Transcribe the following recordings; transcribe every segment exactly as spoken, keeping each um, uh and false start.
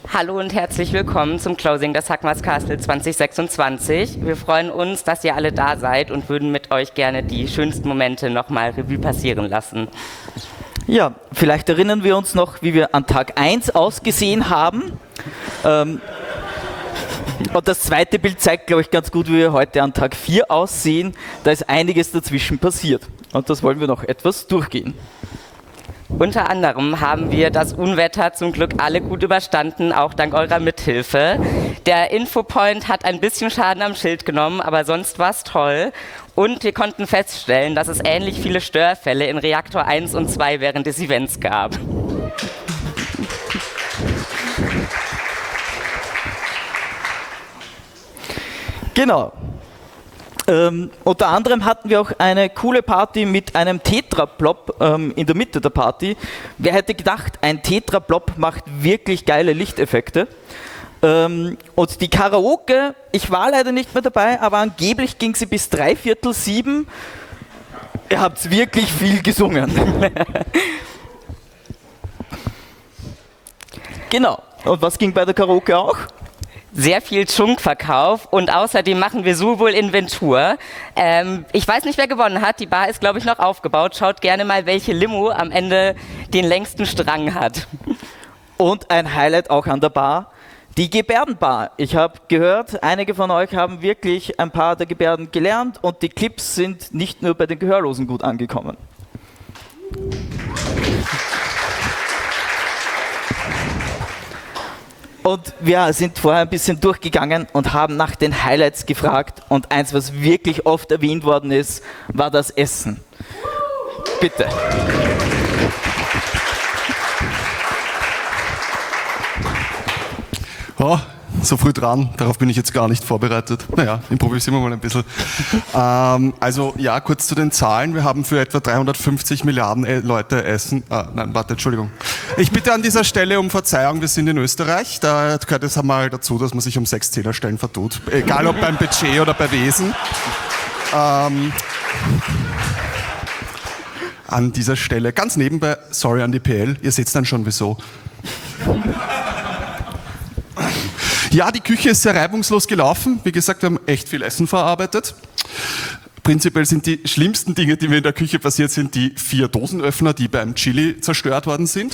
Hallo und herzlich willkommen zum Closing des Hackmars Castle zwanzig sechsundzwanzig. Wir freuen uns, dass ihr alle da seid und würden mit euch gerne die schönsten Momente nochmal Revue passieren lassen. Ja, vielleicht erinnern wir uns noch, wie wir an Tag eins ausgesehen haben. Ähm, und das zweite Bild zeigt, glaube ich, ganz gut, wie wir heute an Tag vier aussehen. Da ist einiges dazwischen passiert. Und das wollen wir noch etwas durchgehen. Unter anderem haben wir das Unwetter zum Glück alle gut überstanden, auch dank eurer Mithilfe. Der Infopoint hat ein bisschen Schaden am Schild genommen, aber sonst war es toll. Und wir konnten feststellen, dass es ähnlich viele Störfälle in Reaktor eins und zwei während des Events gab. Genau. Ähm, unter anderem hatten wir auch eine coole Party mit einem Tetra-Plop ähm, in der Mitte der Party. Wer hätte gedacht, ein Tetra-Plop macht wirklich geile Lichteffekte. Ähm, und die Karaoke, ich war leider nicht mehr dabei, aber angeblich ging sie bis drei Viertel sieben. Ihr habt wirklich viel gesungen. Genau. Und was ging bei der Karaoke auch? Sehr viel Chunk-Verkauf und außerdem machen wir sowohl Inventur. Ähm, ich weiß nicht, wer gewonnen hat. Die Bar ist, glaube ich, noch aufgebaut. Schaut gerne mal, welche Limo am Ende den längsten Strang hat. Und ein Highlight auch an der Bar, die Gebärdenbar. Ich habe gehört, einige von euch haben wirklich ein paar der Gebärden gelernt und die Clips sind nicht nur bei den Gehörlosen gut angekommen. Und wir sind vorher ein bisschen durchgegangen und haben nach den Highlights gefragt. Und eins, was wirklich oft erwähnt worden ist, war das Essen. Bitte. Oh, so früh dran, darauf bin ich jetzt gar nicht vorbereitet. Naja, improvisieren wir mal ein bisschen. ähm, also ja, kurz zu den Zahlen. Wir haben für etwa dreihundertfünfzig Milliarden Leute Essen. Ah, nein, warte, Entschuldigung. Ich bitte an dieser Stelle um Verzeihung, wir sind in Österreich. Da gehört es einmal dazu, dass man sich um sechs Zählerstellen vertut. Egal ob beim Budget oder bei Wesen. Ähm, an dieser Stelle, ganz nebenbei, sorry an die P L, ihr seht dann schon wieso. Ja, die Küche ist sehr reibungslos gelaufen. Wie gesagt, wir haben echt viel Essen verarbeitet. Prinzipiell sind die schlimmsten Dinge, die mir in der Küche passiert sind, die vier Dosenöffner, die beim Chili zerstört worden sind.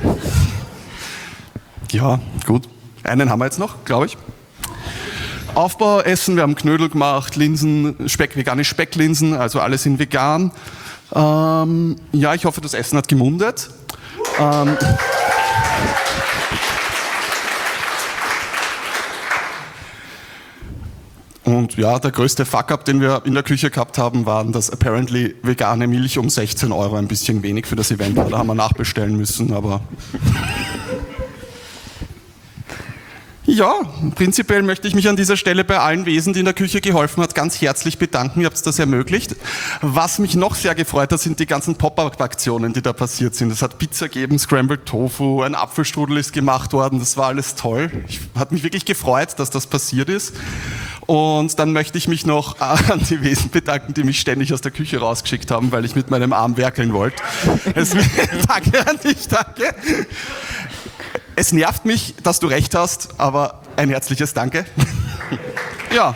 Ja, gut. Einen haben wir jetzt noch, glaube ich. Aufbauessen, wir haben Knödel gemacht, Linsen, Speck, vegane Specklinsen, also alle sind vegan. Ähm, ja, ich hoffe, das Essen hat gemundet. Ähm, Und ja, der größte Fuck-up, den wir in der Küche gehabt haben, war, dass apparently vegane Milch um sechzehn Euro ein bisschen wenig für das Event war. Da haben wir nachbestellen müssen, aber... Ja, prinzipiell möchte ich mich an dieser Stelle bei allen Wesen, die in der Küche geholfen hat, ganz herzlich bedanken. Ihr habt das ermöglicht. Was mich noch sehr gefreut hat, sind die ganzen Pop-up-Aktionen, die da passiert sind. Es hat Pizza gegeben, Scrambled Tofu, ein Apfelstrudel ist gemacht worden. Das war alles toll. Ich, hat mich wirklich gefreut, dass das passiert ist. Und dann möchte ich mich noch an die Wesen bedanken, die mich ständig aus der Küche rausgeschickt haben, weil ich mit meinem Arm werkeln wollte. Danke an dich, danke. Es nervt mich, dass du recht hast, aber ein herzliches Danke. Ja.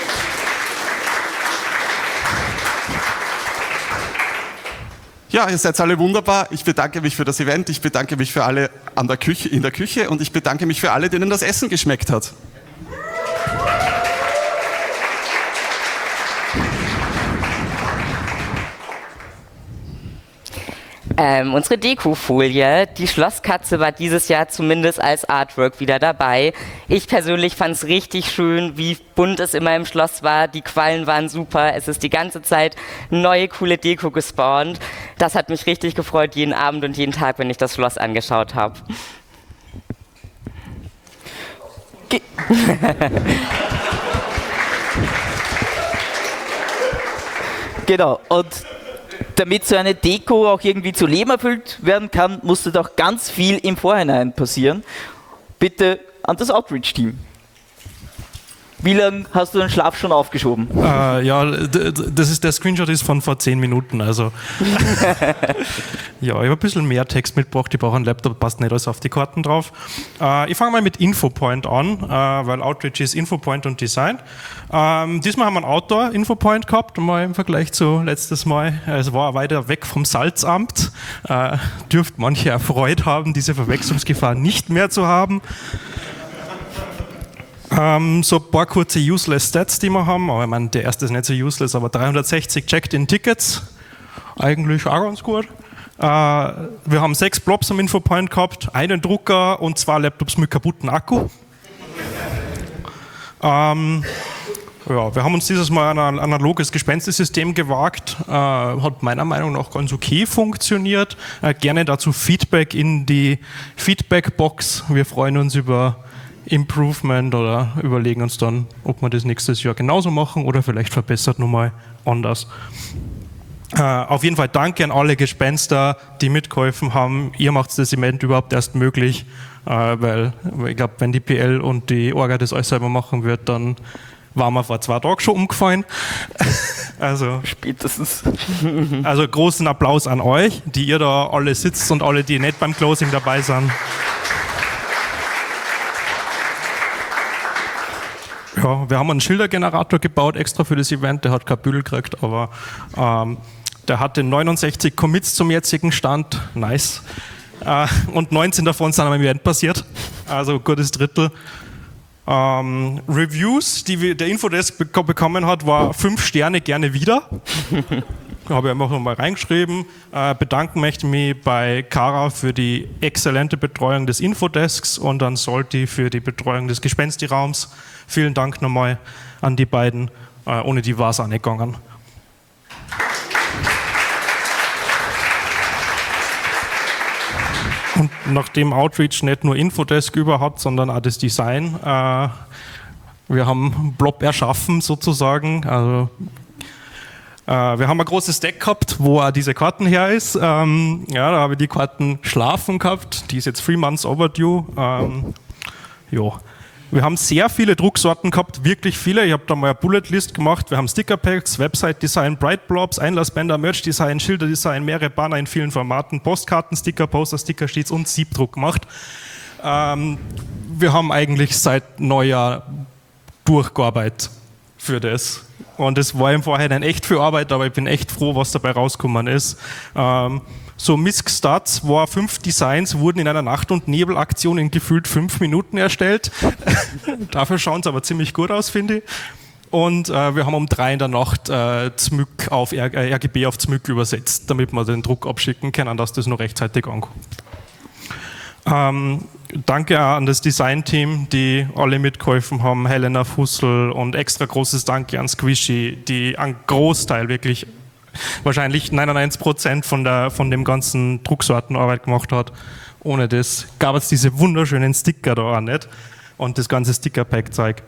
Ja, ihr seid alle wunderbar. Ich bedanke mich für das Event, ich bedanke mich für alle an der Küche, in der Küche und ich bedanke mich für alle, denen das Essen geschmeckt hat. Ähm, unsere Dekofolie, die Schlosskatze war dieses Jahr zumindest als Artwork wieder dabei. Ich persönlich fand es richtig schön, wie bunt es immer im Schloss war. Die Quallen waren super. Es ist die ganze Zeit neue, coole Deko gespawnt. Das hat mich richtig gefreut, jeden Abend und jeden Tag, wenn ich das Schloss angeschaut habe. Ge genau, und damit so eine Deko auch irgendwie zu Leben erfüllt werden kann, musste doch ganz viel im Vorhinein passieren. Bitte an das Outreach-Team. Wie lange hast du den Schlaf schon aufgeschoben? Äh, ja, das ist, der Screenshot ist von vor zehn Minuten. Also. Ja, ich habe ein bisschen mehr Text mitgebracht. Ich brauche einen Laptop, passt nicht alles auf die Karten drauf. Äh, ich fange mal mit Infopoint an, äh, weil Outreach ist Infopoint und Design. Ähm, diesmal haben wir einen Outdoor-Infopoint gehabt, mal im Vergleich zu letztes Mal. Es war weiter weg vom Salzamt. Äh, dürft manche erfreut haben, diese Verwechslungsgefahr nicht mehr zu haben. Ähm, so ein paar kurze useless Stats, die wir haben. Aber ich meine, der erste ist nicht so useless, aber dreihundertsechzig Checked-in-Tickets. Eigentlich auch ganz gut. Äh, wir haben sechs Blobs am Infopoint gehabt, einen Drucker und zwei Laptops mit kaputten Akku. ähm, ja, wir haben uns dieses Mal ein analoges Gespenstesystem gewagt. Äh, hat meiner Meinung nach ganz okay funktioniert. Äh, gerne dazu Feedback in die Feedback-Box. Wir freuen uns über Improvement oder überlegen uns dann, ob wir das nächstes Jahr genauso machen oder vielleicht verbessert nochmal anders. Äh, auf jeden Fall danke an alle Gespenster, die mitgeholfen haben. Ihr macht das Event überhaupt erst möglich, äh, weil ich glaube, wenn die P L und die Orga das alles selber machen wird, dann waren wir vor zwei Tagen schon umgefallen. Also, spätestens. Also großen Applaus an euch, die ihr da alle sitzt und alle, die nicht beim Closing dabei sind. Ja, wir haben einen Schildergenerator gebaut, extra für das Event, der hat kein Büdel gekriegt, aber ähm, der hatte neunundsechzig Commits zum jetzigen Stand, nice. Äh, und neunzehn davon sind am Event passiert, also gutes Drittel. Ähm, Reviews, die wir, der Infodesk bek- bekommen hat, war fünf Sterne gerne wieder. Habe ich einfach nochmal reingeschrieben. Äh, bedanken möchte ich mich bei Kara für die exzellente Betreuung des Infodesks und an Solti für die Betreuung des Gespenstiraums. Vielen Dank nochmal an die beiden. Äh, ohne die war es auch nicht gegangen. Und nachdem Outreach nicht nur Infodesk über hat, sondern auch das Design, äh, wir haben Blob erschaffen sozusagen. Also, äh, wir haben ein großes Deck gehabt, wo auch diese Karten her ist. Ähm, ja, da habe ich die Karten Schlafen gehabt. Die ist jetzt three months overdue. Ähm, jo. Wir haben sehr viele Drucksorten gehabt, wirklich viele. Ich habe da mal eine Bullet-List gemacht. Wir haben Sticker-Packs, Website-Design, Bright-Blobs, Einlassbänder, Merch-Design, Schilder-Design, mehrere Banner in vielen Formaten, Postkarten, Sticker, Poster, Sticker-Sheets und Siebdruck gemacht. Ähm, wir haben eigentlich seit Neujahr durchgearbeitet für das. Und es war im Vorhinein echt viel Arbeit, aber ich bin echt froh, was dabei rausgekommen ist. Ähm, So Misc Stats war fünf Designs, wurden in einer Nacht- und Nebelaktion in gefühlt fünf Minuten erstellt. Dafür schauen sie aber ziemlich gut aus, finde ich. Und äh, wir haben um drei in der Nacht äh, Z M Y K auf R- äh, R G B auf Z M Y K übersetzt, damit wir den Druck abschicken können, dass das noch rechtzeitig ankommt. Ähm, danke auch an das Design-Team, die alle mitgeholfen haben, Helena Fussel, und extra großes Danke an Squishy, die einen Großteil wirklich wahrscheinlich neunundneunzig Prozent von, der, von dem ganzen Drucksortenarbeit gemacht hat. Ohne das gab es diese wunderschönen Sticker da auch nicht und das ganze Sticker-Pack-Zeug.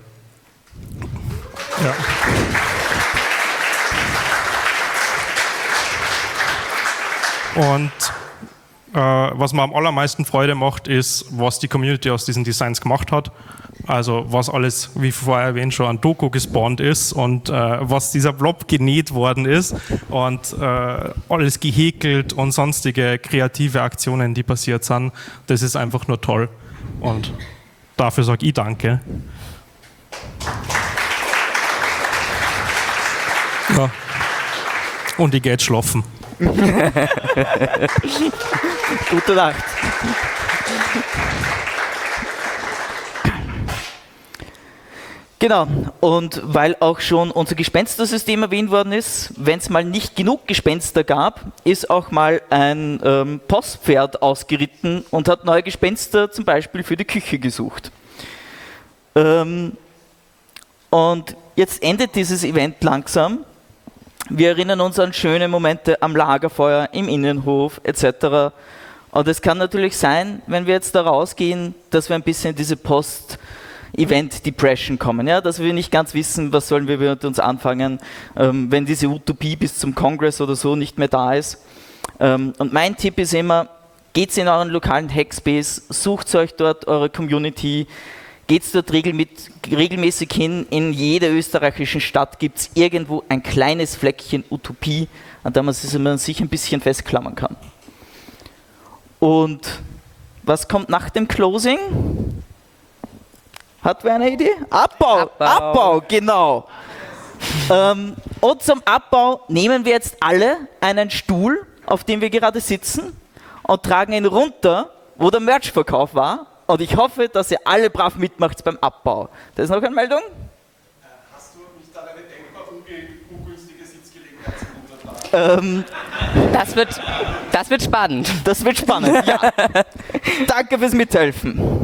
Ja. Und äh, was mir am allermeisten Freude macht, ist, was die Community aus diesen Designs gemacht hat. Also was alles, wie vorher erwähnt, schon an Doku gespawnt ist und äh, was dieser Blob genäht worden ist und äh, alles gehäkelt und sonstige kreative Aktionen, die passiert sind. Das ist einfach nur toll und dafür sage ich danke. Ja. Und ich gehe jetzt schlafen. Gute Nacht. Genau, und weil auch schon unser Gespenstersystem erwähnt worden ist, wenn es mal nicht genug Gespenster gab, ist auch mal ein ähm, Postpferd ausgeritten und hat neue Gespenster zum Beispiel für die Küche gesucht. Ähm, und jetzt endet dieses Event langsam. Wir erinnern uns an schöne Momente am Lagerfeuer, im Innenhof et cetera. Und es kann natürlich sein, wenn wir jetzt da rausgehen, dass wir ein bisschen in diese Post-Event-Depression kommen, ja? Dass wir nicht ganz wissen, was sollen wir mit uns anfangen, ähm, wenn diese Utopie bis zum Kongress oder so nicht mehr da ist. Ähm, und mein Tipp ist immer, geht in euren lokalen Hackspace, sucht euch dort eure Community, geht es dort regelmäßig, regelmäßig hin. In jeder österreichischen Stadt gibt es irgendwo ein kleines Fleckchen Utopie, an dem man sich ein bisschen festklammern kann. Und was kommt nach dem Closing? Hat wer eine Idee? Abbau! Abbau, Abbau genau. ähm, und zum Abbau nehmen wir jetzt alle einen Stuhl, auf dem wir gerade sitzen, und tragen ihn runter, wo der Merchverkauf war. Und ich hoffe, dass ihr alle brav mitmacht beim Abbau. Da ist noch eine Meldung? Hast du nicht an eine denkbar ungünstige Sitzgelegenheit zum Untertragen? Ähm, Das wird, das wird spannend. das wird spannend, ja. Danke fürs Mithelfen.